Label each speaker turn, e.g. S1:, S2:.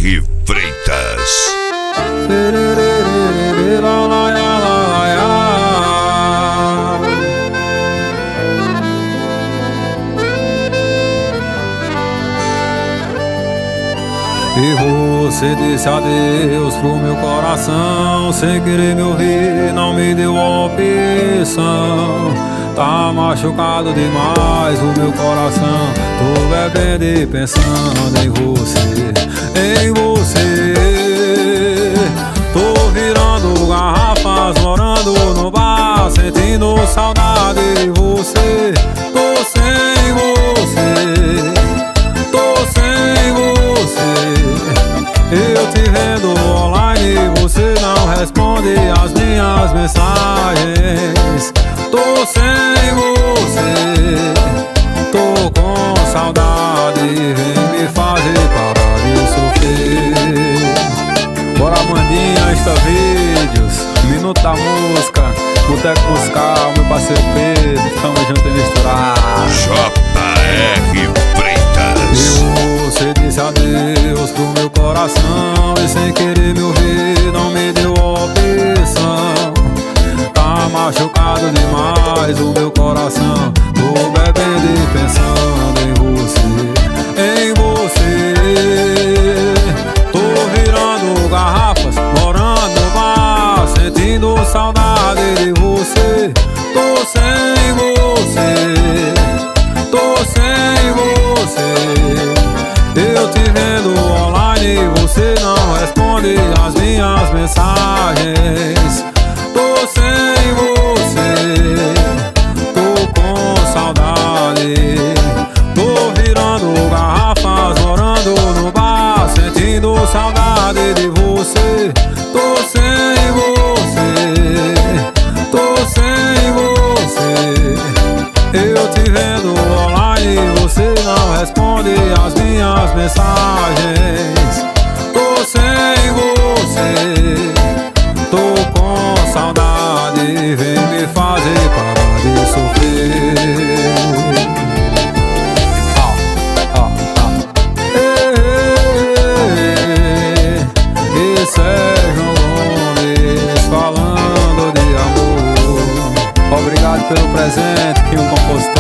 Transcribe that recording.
S1: Freitas.
S2: E você disse adeus pro meu coração, sem querer me ouvir, não me deu opção. Tá machucado demais o meu coração, tô bebendo e pensando em você, em você. Tô virando garrafas, morando no bar, sentindo saudade de você. Tô sem você, tô sem você. Eu te vendo online, você não responde as minhas mensagens. Tô sem você, tô com saudade, vem me fazer parar de sofrer. Bora Mandinha, Insta Vídeos, Minuto da Música, Boteco Musical, meu parceiro Pedro, tamo junto e misturar.
S1: J.R. Freitas.
S2: E você disse adeus pro meu coração, e sem querer me ouvir, não me deu opção. Tá machucado demais o meu coração, tô bebendo e pensando em você, em você. Tô virando garrafas, morando no bar, sentindo saudade de você. Tô sem você, tô sem você. Eu te vendo online, você não responde as minhas mensagens. Tô sem você, tô com saudade. Tô virando garrafas, morando no bar, sentindo saudade de você. Tô sem você, tô sem você. Eu te vendo online, você não responde as minhas mensagens. Tô sem você, tô com saudade, vem me fazer parar de sofrer. Esse é João Gomes falando de amor. Obrigado pelo presente que o compositor